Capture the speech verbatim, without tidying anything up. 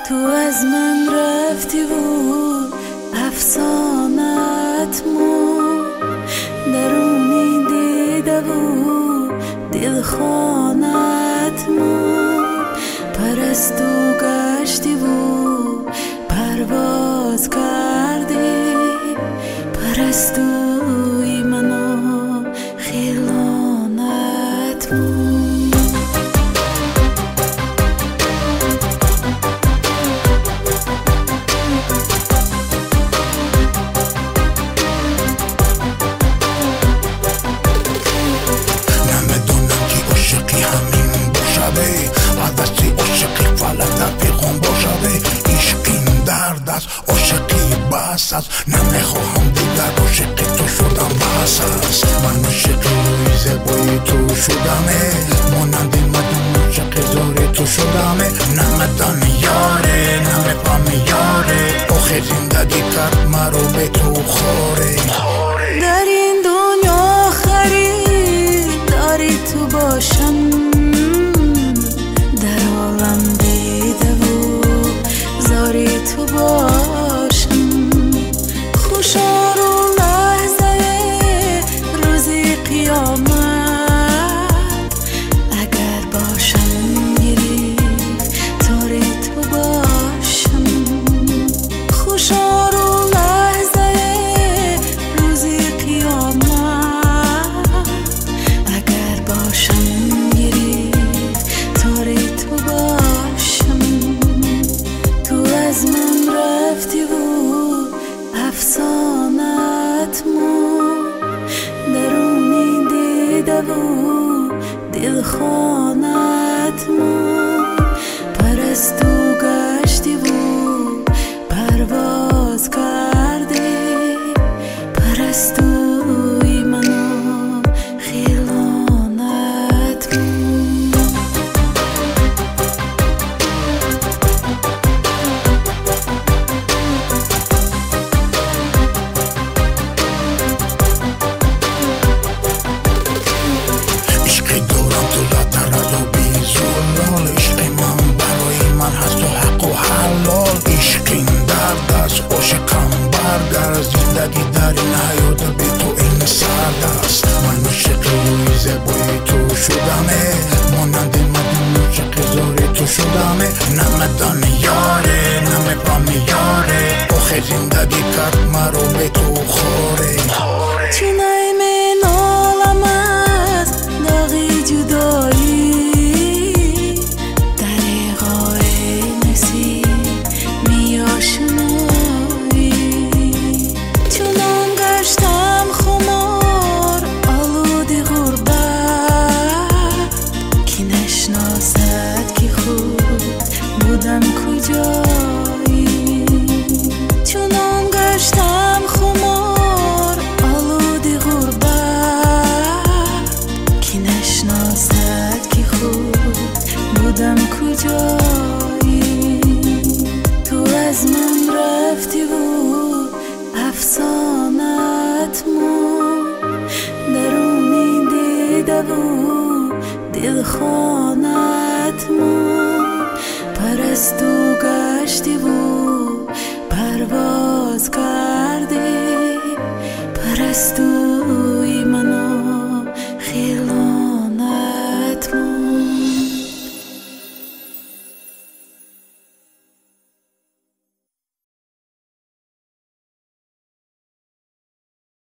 تو از من رفتی و افسانت مون درونی دیده و دل خانت مون پرستو گشتی و پرواز کردی پرستوی منو خیلانت مون نمیخواهم دیگر عاشق تو شدم بس است من عاشق روی زیبایی تو شدمه مانند مدن عاشق زاری تو شدمه نمدن یاره نمیفهم یاره آخه زندگی کرد مرا به تو خوره در این دنیا خرید داری تو باشم در عالم دیده و زاری تو باشم خوشا رو لحظه روزی قیامت اگر باشم گریفتار تو باشم خوشا رو لحظه روزی قیامت اگر باشم گریفتار تو باشم تو از من رفتی و افسانت مون درونی دیده و دل خانت مون پرستو گشتی و پرواز کردی پرستوی منو خیلانت مون زندگی در این حیات بی تو این سرد است من عاشق روی زیبایی تو شدمه مانند مدن عاشق زاری تو شدمه نمدن یاره نمیفهم یاره آخه زندگی کرد مرا به تو خوره چون ایمن عالم است داغی جدایی دریغای نصیب میاشنایی چونان گشتم خمار آلوده غربت کی نشناسد که خود بودم کجایی چونان گشتم خمار آلوده غربت کی نشناسد که خود بودم کجایی تو از من رفتی و افسانت مون درونی دیده و دل خانت مون پرستو گشتی و پرواز کردی پرستو